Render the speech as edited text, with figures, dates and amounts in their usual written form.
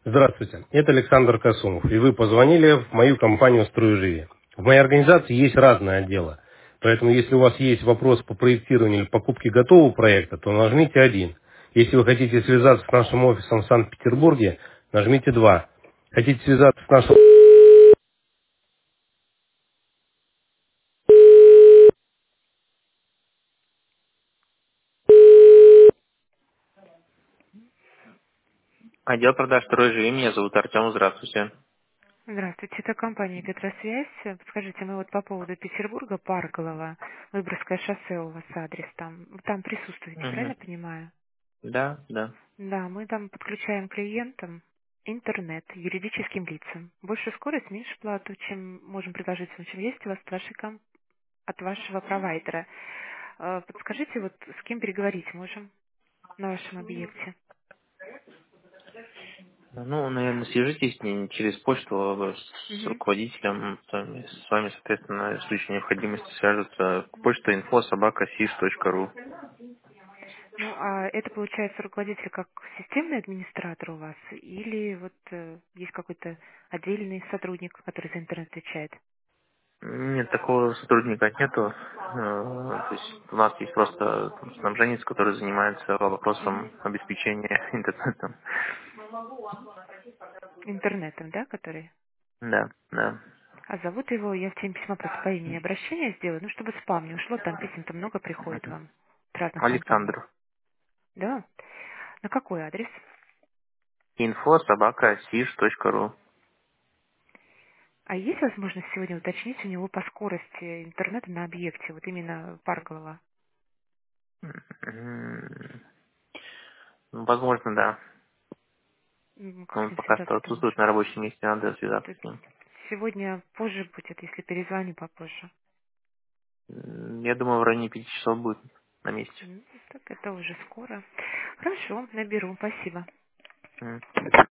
Здравствуйте, это Александр Касумов, и вы позвонили в мою компанию «Стройживи». В моей организации есть разные отделы, поэтому если у вас есть вопрос по проектированию или покупке готового проекта, то нажмите 1. Если вы хотите связаться с нашим офисом в Санкт-Петербурге, нажмите 2. Хотите связаться с нашим... Отдел продаж «Стройживи», меня зовут Артем, здравствуйте. Здравствуйте, это компания «Петросвязь». Подскажите, мы вот по поводу Петербурга, Парголова, Выборгское шоссе у вас адрес там. Вы там присутствуете, Мгм. правильно понимаю? Да, да. Да, мы там подключаем клиентам интернет юридическим лицам. Больше скорость, меньше плату, чем можем предложить, чем есть у вас от вашего провайдера. Подскажите, вот с кем переговорить можем на вашем объекте? Ну, наверное, свяжитесь с ней через почту с Мгм. руководителем, с вами, соответственно, в случае необходимости свяжутся. Почта info@sis.ru. Ну, а это получается руководитель как системный администратор у вас, или вот есть какой-то отдельный сотрудник, который за интернет отвечает? Нет, такого сотрудника нету. То есть у нас есть просто снабженец, который занимается вопросом Мгм. обеспечения интернетом. Интернетом, да, который? Да, да. А зовут его, я в теме письма просто по имени обращения сделаю, ну, чтобы спам не ушло, там писем-то много приходит Мгм. вам от разных компаний. Александр. Да? На какой адрес? info@sis.ru. А есть возможность сегодня уточнить у него по скорости интернета на объекте, вот именно Парголова? М, ну, возможно, да. Как Но с он ним пока что связаться отсутствует на можно? рабочем месте, надо связаться Это с ним. сегодня позже будет, если перезвоню попозже. Я думаю, в районе 5 часов будет на месте. Так это уже скоро. Хорошо, наберу. Спасибо. М.